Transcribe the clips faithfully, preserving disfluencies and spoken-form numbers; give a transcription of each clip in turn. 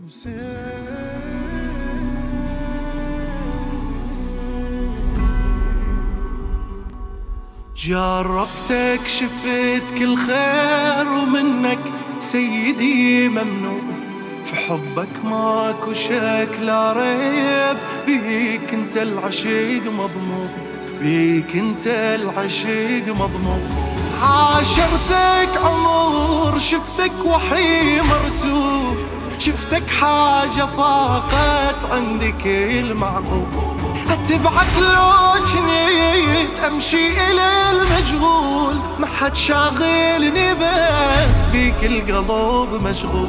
جربتك شفت كل خير ومنك سيدي ممنون، في حبك ماكو شك لا ريب، بيك انت العشيق مضمون، بيك انت العشيق مضمون. عاشرتك عمر شفتك وحي مرسوم، شفتك حاجة فاقت عندك المعقول، اتبعك لو جنيت امشي الى المجهول، ما حد شاغلني بس بيك القلب مشغول.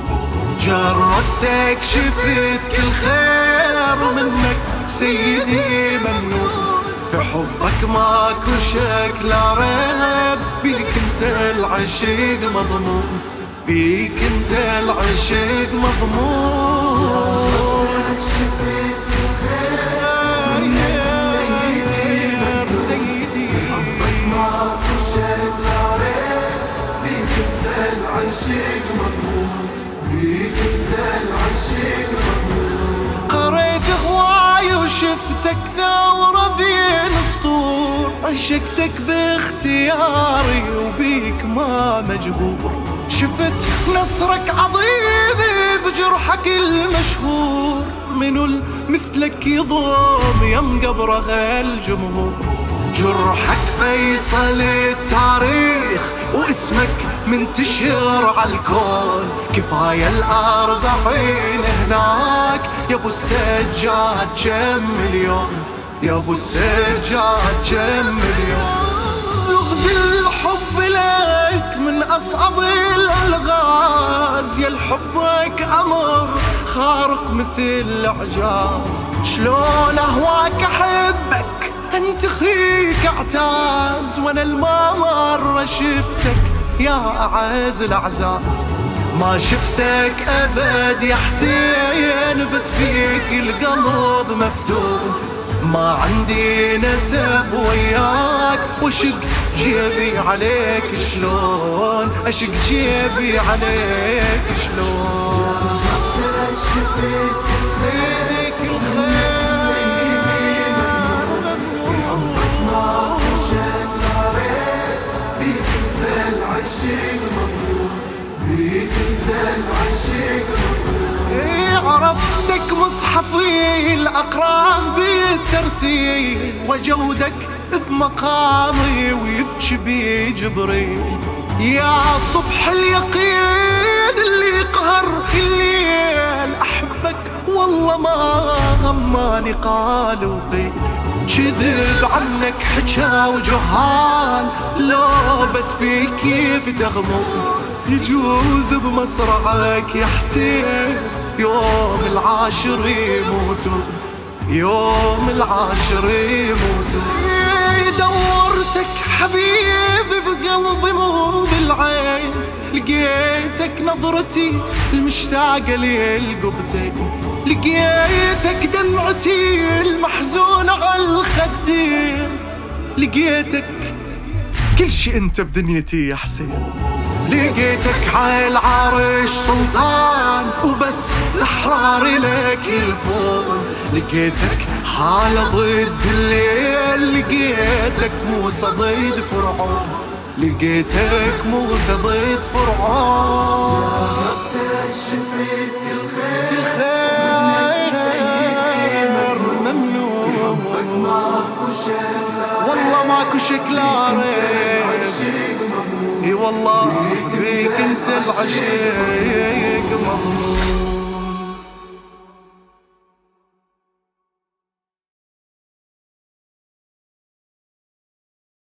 جربتك شفت كل خير ومنك سيدي ممنون، في حبك ماكو شك لا ريب، بيك انت العشيق مضمون، بيك انت العشيق مضمون. جربتك شفت كل خير ومنك سيدي سيدي، حبك ماكو شك لا ريب، بيك انت العشيق مضمون، بيك انت العشيق مضمون. قريت هواي وشفتك ثورة بين سطور، عشقتك باختياري وبيك ما مجبور، شفت نصرك عظيم بجرحك المشهور، منو مثلك يضم يم قبره الجمهور. جرحك فيصل التاريخ واسمك منتشر عالكون، كفاية الأربعين هناك يا ابو السجاد كم مليون، يا ابو السجاد كم مليون. لغز الحب لك من أصعب الألغاز، يا الحبك أمر خارق مثل الإعجاز، شلون أهواك أحبك أنت خيك اعتاز، وانا الما مرة شفتك يا أعز الأعزاز. ما شفتك أبد يا حسين بس فيك القلب مفتون، ما عندي نسب وياك واشق جيبي عليك شلون، اشق جيبي عليك شلون. جربتك شفت كل سيدك الخير عرفتك مصحفي الأقراض بالترتيل، وجودك بمقامي ويبكي بي جبريل، يا صبح اليقين اللي قهر الليل، أحبك والله ما غماني قال وقيل، كذب عنك حجا وجهال، لو بس بيك كيف تغمر، يجوز بمصرعك يا حسين يوم العاشر يموتون، يوم العاشر يموتون. دورتك حبيبي بقلبي مو بالعين، لقيتك نظرتي المشتاقة للقبتين، لقيتك دمعتي المحزونة على الخدين، لقيتك كل شي انت بدنيتي يا حسين، لقيتك عالعرش سلطان وبس الأحرار لك يلفون، لقيتك حالة ضد الليل، لقيتك موسى ضد فرعون، لقيتك موسى ضد فرعون. جربتك شفت كل خير كل خير ممنون، حبك ماكو شك لا والله ماكو شك لا ريب، اي والله بيك انت العشيق مضمون.